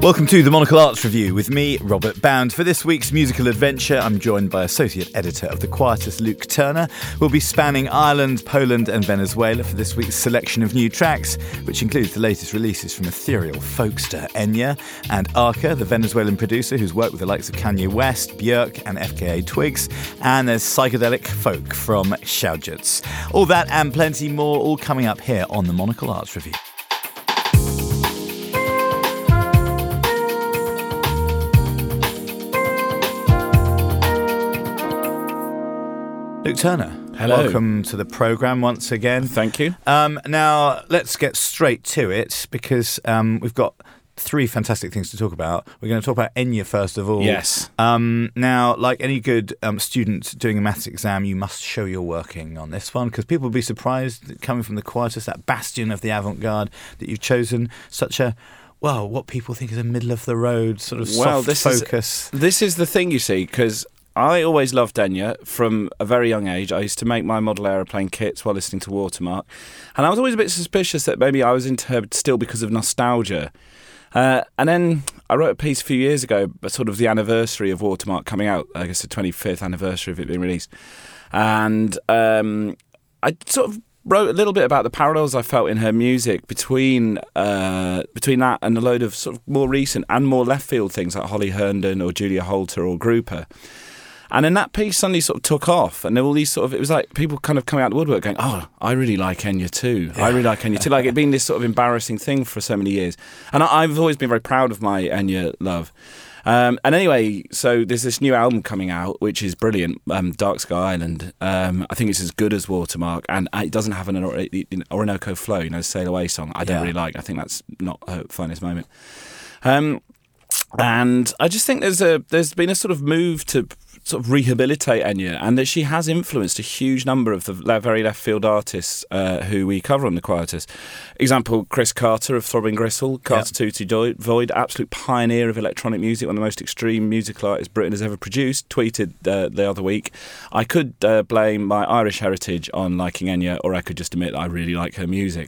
Welcome to the Monocle Arts Review with me, Robert Bound. For this week's musical adventure, I'm joined by Associate Editor of The Quietus, Luke Turner. We'll be spanning Ireland, Poland and Venezuela for this week's selection of new tracks, which includes the latest releases from ethereal folkster Enya and Arca, the Venezuelan producer who's worked with the likes of Kanye West, Björk and FKA Twigs. And there's psychedelic folk from Xiaojuts. All that and plenty more, all coming up here on the Monocle Arts Review. Luke Turner, hello. Welcome to the programme once again. Thank you. Now, let's get straight to it because we've got three fantastic things to talk about. We're going to talk about Enya first of all. Yes. Now, like any good student doing a maths exam, you must show you're working on this one because people will be surprised that coming from the Quietus, that bastion of the avant-garde, that you've chosen such a... well, what people think is a middle-of-the-road sort of soft focus. This is the thing, you see, because I always loved Enya from a very young age. I used to make my model aeroplane kits while listening to Watermark. And I was always a bit suspicious that maybe I was into her still because of nostalgia. And then I wrote a piece a few years ago, sort of the anniversary of Watermark coming out, I guess the 25th anniversary of it being released. And I sort of wrote a little bit about the parallels I felt in her music between that and a load of sort of more recent and more left field things like Holly Herndon or Julia Holter or Grouper. And then that piece suddenly sort of took off, and there were all these sort of, it was like people kind of coming out of the woodwork going, oh, I really like Enya too. Yeah. I really like Enya too. Like it being this sort of embarrassing thing for so many years. And I've always been very proud of my Enya love. And anyway, so there's this new album coming out, which is brilliant, Dark Sky Island. I think it's as good as Watermark, and it doesn't have an Orinoco flow, Sail Away song. I don't really like. I think that's not her finest moment. And I just think there's been a sort of move to sort of rehabilitate Enya, and that she has influenced a huge number of the very left field artists who we cover on the Quietus. Example, Chris Carter of Throbbing Gristle, Carter Tutti Void, absolute pioneer of electronic music, one of the most extreme musical artists Britain has ever produced, tweeted the other week, I could blame my Irish heritage on liking Enya, or I could just admit I really like her music.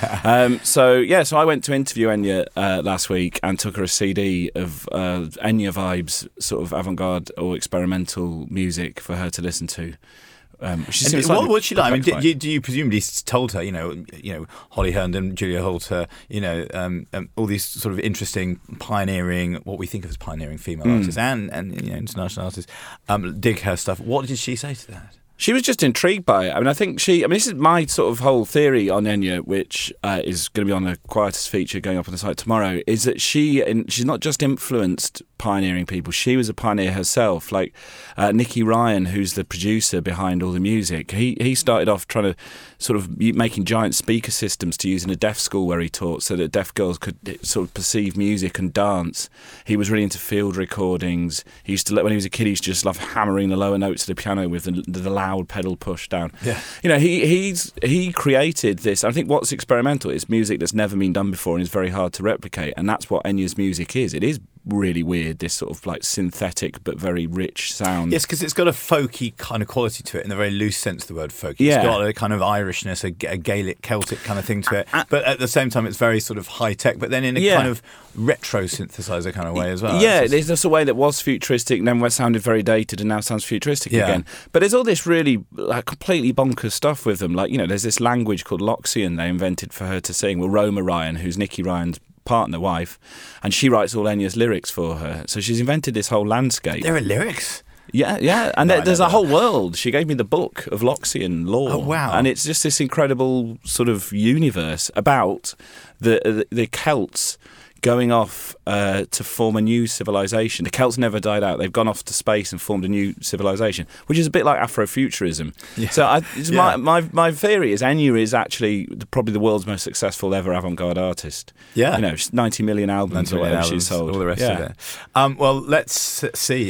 So I went to interview Enya last week and took her a CD of Enya vibes, sort of avant-garde or experimental music for her to listen to. What's she like? I mean, do you presumably told her, Holly Herndon, Julia Holter, all these sort of interesting pioneering, what we think of as pioneering female artists and international artists, dig her stuff. What did she say to that? She was just intrigued by it. I mean, this is my sort of whole theory on Enya, which is going to be on a Quietus feature going up on the site tomorrow, is that she's not just influenced pioneering people, she was a pioneer herself. Like Nicky Ryan, who's the producer behind all the music, he started off trying to sort of making giant speaker systems to use in a deaf school where he taught so that deaf girls could sort of perceive music and dance. He was really into field recordings. He used to, when he was a kid, he used to just love hammering the lower notes of the piano with the loud pedal push down. Yeah. He created this. I think what's experimental is music that's never been done before and is very hard to replicate, and that's what Enya's music is. It is really weird, this sort of like synthetic but very rich sound. Yes, because it's got a folky kind of quality to it in the very loose sense of the word folky. It's got a kind of Irishness, a Gaelic, Celtic kind of thing to it, but at the same time it's very sort of high-tech, but then in a kind of retro synthesizer kind of way as well. Yeah, there's just a way that was futuristic and then sounded very dated and now sounds futuristic again. But there's all this really completely bonkers stuff with them. Like, there's this language called Loxian they invented for her to sing. Well, Roma Ryan, who's Nicky Ryan's wife, and she writes all Enya's lyrics for her. So she's invented this whole landscape. There are lyrics? Yeah, and there's a whole world. She gave me the book of Loxian lore. Oh, wow. And it's just this incredible sort of universe about the Celts going off to form a new civilization. The Celts never died out. They've gone off to space and formed a new civilization, which is a bit like Afrofuturism. Yeah. So my theory is Enya is actually probably the world's most successful ever avant-garde artist. Yeah. 90 million albums or whatever she's sold. All the rest of it. Well, let's see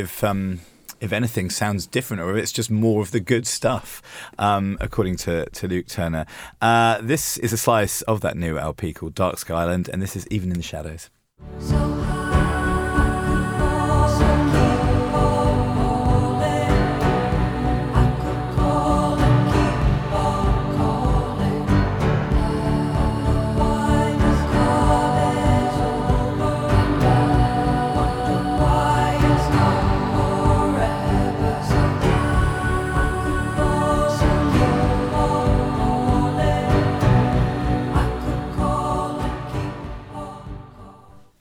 if anything sounds different or if it's just more of the good stuff, according to Luke Turner. This is a slice of that new LP called Dark Sky Island, and this is Even in the Shadows.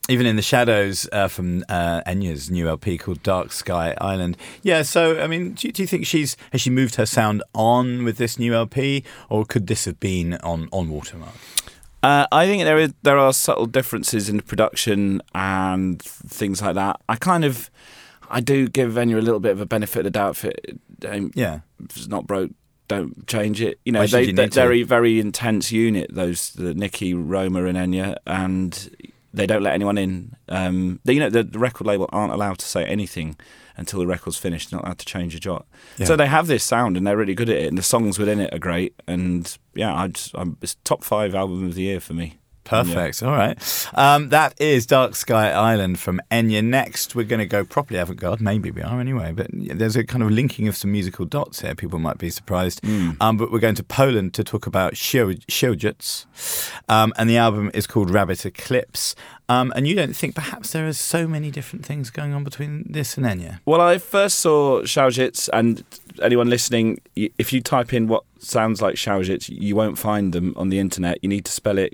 Even in the Shadows from Enya's new LP called Dark Sky Island. Yeah, so, I mean, do you think has she moved her sound on with this new LP, or could this have been on Watermark? I think there are subtle differences in the production and things like that. I do give Enya a little bit of a benefit of the doubt. If it's not broke, don't change it. You know, they're very, very intense unit, the Nikki, Roma and Enya, and they don't let anyone in. The record label aren't allowed to say anything until the record's finished. They're not allowed to change a jot. Yeah. So they have this sound and they're really good at it, and the songs within it are great. And yeah, it's top 5 album of the year for me. Perfect. All right. That is Dark Sky Island from Enya. Next, we're going to go properly avant-garde. Maybe we are anyway, but there's a kind of linking of some musical dots here. People might be surprised. But we're going to Poland to talk about Księżyc. And the album is called Rabbit Eclipse. And you don't think perhaps there are so many different things going on between this and Enya? Well, I first saw Księżyc, and anyone listening, if you type in what sounds like Księżyc, you won't find them on the internet. You need to spell it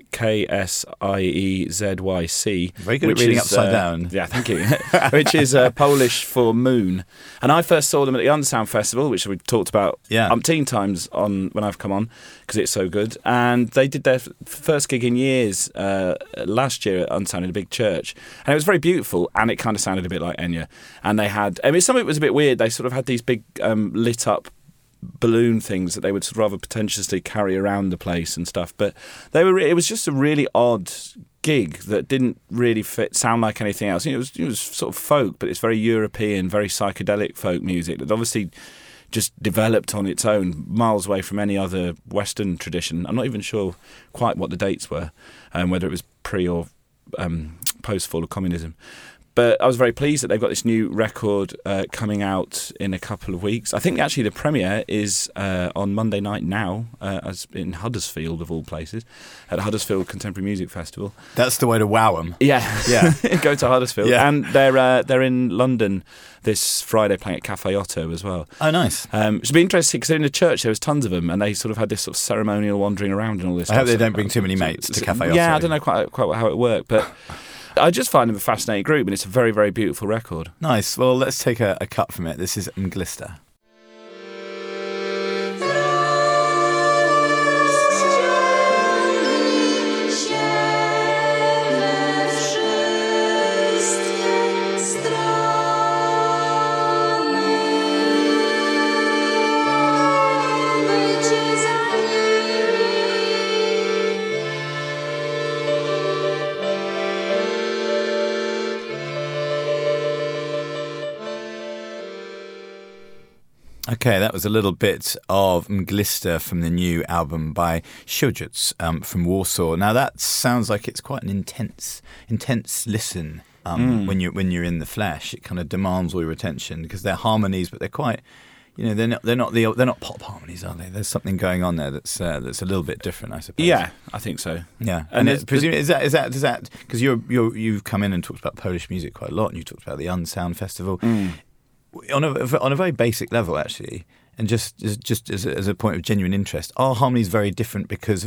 Księżyc. Very good at reading upside down. Yeah, thank you. Which is Polish for moon. And I first saw them at the Unsound Festival, which we've talked about umpteen times when I've come on, because it's so good. And they did their first gig in years last year at Unsound in a big church. And it was very beautiful, and it kind of sounded a bit like Enya. And they had, some of it was a bit weird. They sort of had these big lit up balloon things that they would sort of rather pretentiously carry around the place and stuff, but it was just a really odd gig that didn't really sound like anything else. It was sort of folk, but it's very European, very psychedelic folk music that obviously just developed on its own, miles away from any other Western tradition. I'm not even sure quite what the dates were, whether it was pre or post fall of communism. But I was very pleased that they've got this new record coming out in a couple of weeks. I think actually the premiere is on Monday night now, as in Huddersfield of all places, at Huddersfield Contemporary Music Festival. That's the way to wow them. Yeah. Go to Huddersfield. Yeah. And they're in London this Friday playing at Cafe Otto as well. Oh, nice. It should be interesting because in the church there was tons of them, and they sort of had this sort of ceremonial wandering around and all this. I hope they don't bring too many mates to Cafe Otto. Yeah, I don't know quite how it worked, but I just find them a fascinating group, and it's a very, very beautiful record. Nice. Well, let's take a cut from it. This is Mglista. Okay, that was a little bit of Mglista from the new album by Księżyc from Warsaw. Now that sounds like it's quite an intense listen when you're in the flesh. It kind of demands all your attention because they're harmonies, but they're quite, they're not pop harmonies, are they? There's something going on there that's a little bit different, I suppose. Yeah, I think so. Yeah, and is that because you've come in and talked about Polish music quite a lot, and you talked about the Unsound Festival. On a very basic level, actually, and just as a point of genuine interest, are harmonies very different because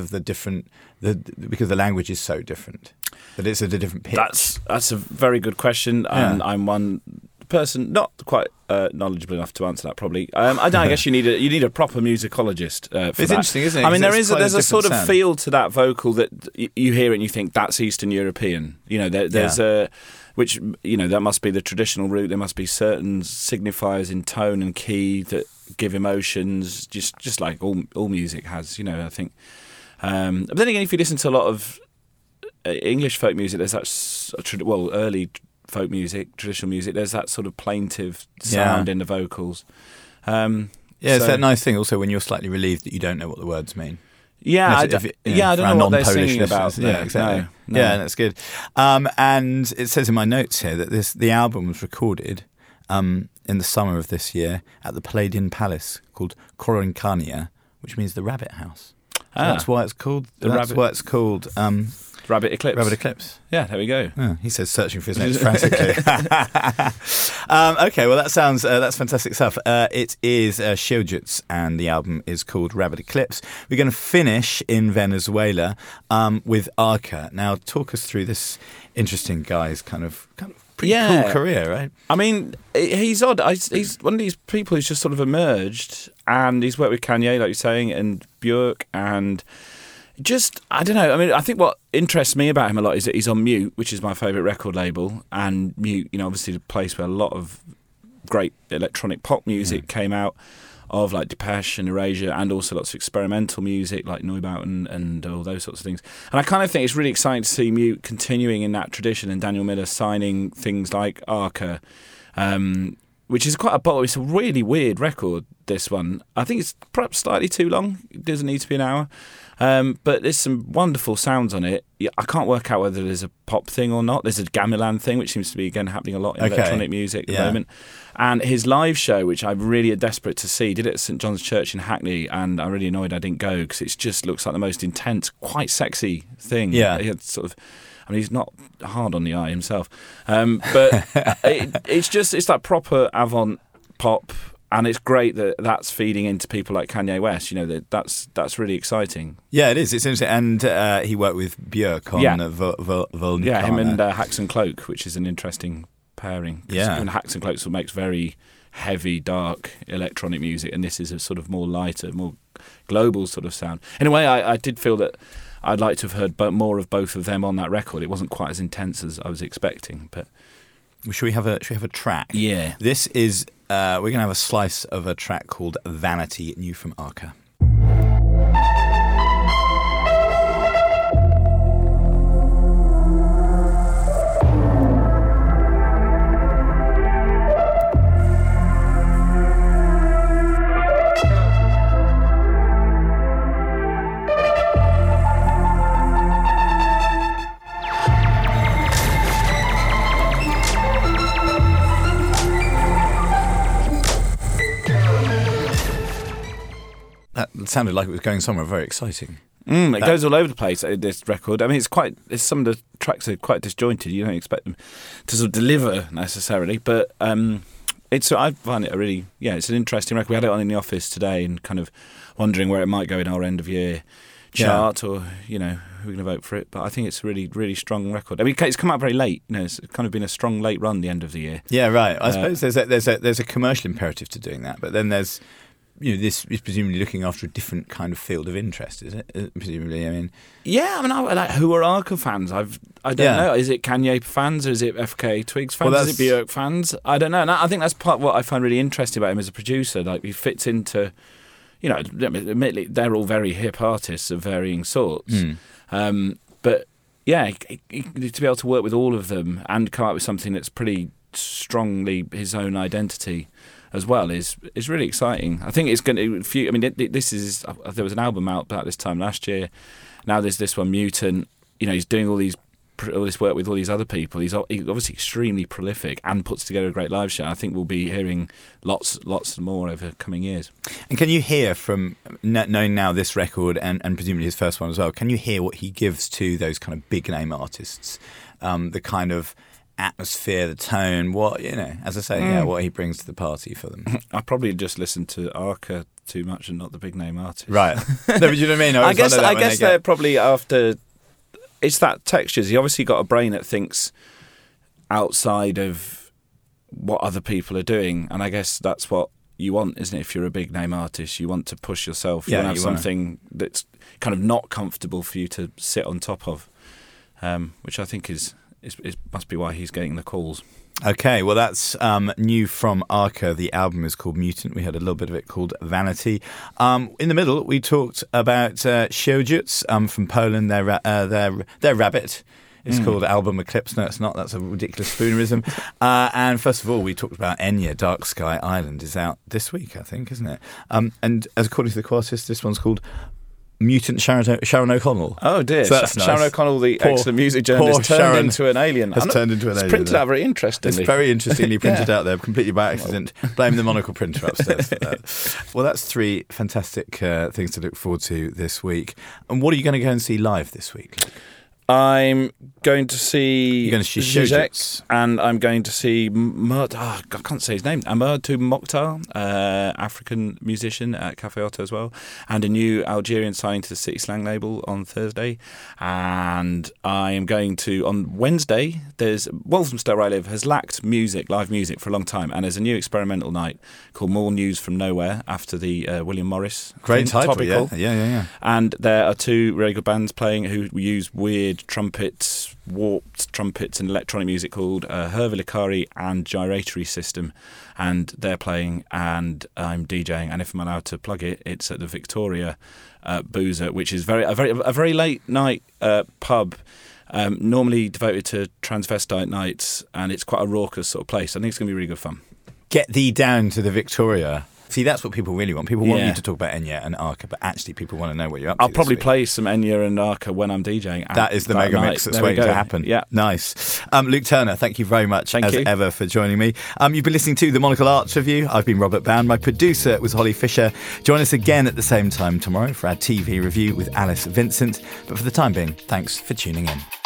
the language is so different that it's at a different pitch? That's a very good question, and I'm one person not quite knowledgeable enough to answer that. Probably, I guess you need a proper musicologist. For it's that. Interesting, isn't it? I mean, there's a sort of sound. feel to that vocal that you hear it and you think that's Eastern European. There's a which, that must be the traditional route. There must be certain signifiers in tone and key that give emotions, just like all music has, I think. But then again, if you listen to a lot of English folk music, there's that, early folk music, traditional music, there's that sort of plaintive sound in the vocals. It's that nice thing also when you're slightly relieved that you don't know what the words mean. Yeah, I don't know what they're singing about. Yeah, exactly. No. Yeah, that's good. And it says in my notes here that the album was recorded in the summer of this year at the Palladian Palace called Koronkania, which means the Rabbit House. That's why it's called. Rabbit Eclipse. Rabbit Eclipse. Yeah, there we go. Oh, he says searching for his notes frantically. Okay, well that's fantastic stuff. It is Shiojutsu, and the album is called Rabbit Eclipse. We're going to finish in Venezuela with Arca. Now, talk us through this interesting guy's kind of pretty cool career, right? I mean, he's odd. He's one of these people who's just sort of emerged, and he's worked with Kanye, like you're saying, and Björk, and just, I don't know. I mean, I think what interests me about him a lot is that he's on Mute, which is my favourite record label, and Mute, obviously the place where a lot of great electronic pop music came out of, like Depeche and Erasure, and also lots of experimental music like Neubauten and all those sorts of things. And I kind of think it's really exciting to see Mute continuing in that tradition, and Daniel Miller signing things like Arca, which is it's a really weird record, this one. I think it's perhaps slightly too long. It doesn't need to be an hour. But there's some wonderful sounds on it. I can't work out whether there's a pop thing or not. There's a gamelan thing, which seems to be, again, happening a lot in electronic music at the moment. And his live show, which I'm really desperate to see, did it at St John's Church in Hackney, and I'm really annoyed I didn't go, because it just looks like the most intense, quite sexy thing. Yeah. He had sort of... I mean, he's not hard on the eye himself. But it's that proper avant pop, and it's great that that's feeding into people like Kanye West. That's really exciting. Yeah, it is. It's interesting. And he worked with Björk on Volcano. Yeah, him and Hacks and Cloak, which is an interesting pairing. Yeah. And Hacks and Cloak sort of makes very heavy, dark electronic music, and this is a sort of more lighter, more global sort of sound. In a way, I did feel that I'd like to have heard more of both of them on that record. It wasn't quite as intense as I was expecting. But should we have a track? Yeah. This is we're going to have a slice of a track called Vanity, new from Arca. That sounded like it was going somewhere very exciting. It goes all over the place, this record. I mean, some of the tracks are quite disjointed. You don't expect them to sort of deliver necessarily, but I find it it's an interesting record. We had it on in the office today, and kind of wondering where it might go in our end of year chart, or who we're going to vote for it. But I think it's a really, really strong record. I mean, it's come out very late. It's kind of been a strong late run the end of the year. Yeah, right. I suppose there's a commercial imperative to doing that, but then there's this is presumably looking after a different kind of field of interest, is it? Presumably, I mean. Yeah, I mean, who are Arca fans? I don't know. Is it Kanye fans, or is it FKA Twigs fans? Is it Björk fans? I don't know. And I think that's part of what I find really interesting about him as a producer. Like, he fits into, admittedly, they're all very hip artists of varying sorts. But yeah, to be able to work with all of them and come up with something that's pretty strongly his own identity as well is really exciting. I think it's going to. I mean, this is. There was an album out about this time last year. Now there's this one, Mutant. He's doing all this work with all these other people. He's obviously extremely prolific and puts together a great live show. I think we'll be hearing lots more over coming years. And can you hear, from knowing now this record and presumably his first one as well, can you hear what he gives to those kind of big name artists? The kind of atmosphere, the tone, what as I say, what he brings to the party for them. I probably just listened to Arca too much and not the big name artists. Right. No, but you know what I mean? I guess they're probably after. It's that textures. He obviously got a brain that thinks outside of what other people are doing, and I guess that's what you want, isn't it? If you're a big name artist, you want to push yourself. You want to have something that's kind of not comfortable for you to sit on top of, which I think is must be why he's getting the calls. Okay, well, that's new from Arca. The album is called Mutant. We had a little bit of it called Vanity. In the middle, we talked about Shiojutsu from Poland. Their Rabbit is called Album Eclipse. No, it's not. That's a ridiculous spoonerism. And first of all, we talked about Enya. Dark Sky Island is out this week, I think, isn't it? And as according to the Quartist, this one's called mutant Sharon O'Connell. Oh dear, So that's Sharon nice. O'Connell, the Poor- excellent music poor journalist, turned Sharon into an alien. has turned into an it's alien printed there. out very interestingly. It's very interestingly printed Yeah. out there, completely by accident. Blame the monocle printer upstairs for that. Well, that's 3 fantastic things to look forward to this week. And what are you going to go and see live this week, Luke? I'm going to see You're going to see Zizek, Shojits. and I'm going to see I can't say his name. Amadou Mokhtar, African musician at Cafe Otto as well, and a new Algerian signing to the City Slang label on Thursday. And I am going to, on Wednesday, there's Walthamstow where I live has lacked live music for a long time, and there's a new experimental night called More News from Nowhere after the William Morris. Great title, Topical. yeah. And there are 2 very good bands playing who use weird trumpets, warped trumpets and electronic music called Hervé Licari and Gyratory System. And they're playing and I'm DJing. And if I'm allowed to plug it, it's at the Victoria Boozer, which is a very late night pub, normally devoted to transvestite nights. And it's quite a raucous sort of place. I think it's going to be really good fun. Get thee down to the Victoria. See, that's what people really want. People want Yeah. you to talk about Enya and Arca, but actually people want to know what you're up to. I'll this probably week. play some Enya and Arca when I'm DJing. That is the mega mix that's There we waiting to go. happen. Yeah. Nice. Luke Turner, thank you very much Thank as you. ever for joining me. You've been listening to the Monocle Arts Review. I've been Robert Bound. My producer was Holly Fisher. Join us again at the same time tomorrow for our TV review with Alice Vincent. But for the time being, thanks for tuning in.